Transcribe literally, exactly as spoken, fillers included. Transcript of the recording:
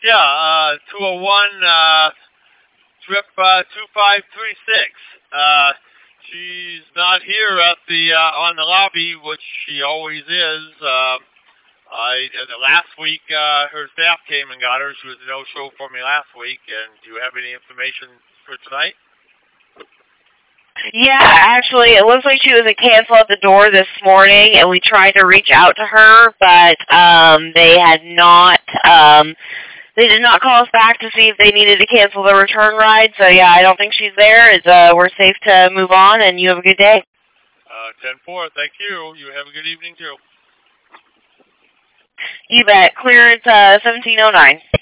Yeah, uh, two oh one, uh, trip, uh, two five three six. Uh, she's not here at the, uh, on the lobby, which she always is. Um, I, uh, last week, uh, her staff came and got her. She was a no-show for me last week, and do you have any information for tonight? Yeah, actually, it looks like she was a cancel at the door this morning, and we tried to reach out to her, but um, they had not, um, they did not call us back to see if they needed to cancel the return ride, so yeah, I don't think she's there. It's, uh, we're safe to move on, and you have a good day. Uh, ten four, thank you. You have a good evening, too. You bet. Clearance, uh, seventeen oh nine.